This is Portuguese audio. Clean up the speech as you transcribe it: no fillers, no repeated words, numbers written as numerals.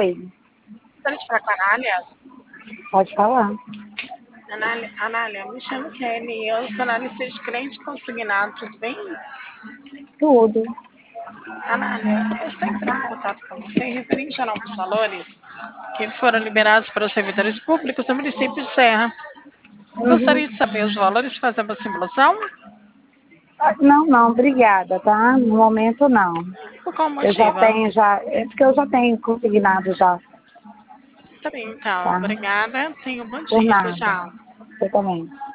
Oi, Gostaria de falar com a Anália. pode falar. Anália, me chamo Kelly, eu sou analista de cliente consignado, tudo bem? Tudo. Anália, eu estou entrando em contato com você referente a novos valores que foram liberados para os servidores públicos do município de Serra. Uhum. Gostaria de saber os valores, fazer uma simulação? Não, não, obrigada, tá? No momento não. Por qual Eu já motivo? tenho, é porque eu já tenho consignado já, Tá bem, então, tá? obrigada. Tenha um bom Por dia, tchau, nada. tchau. Você também.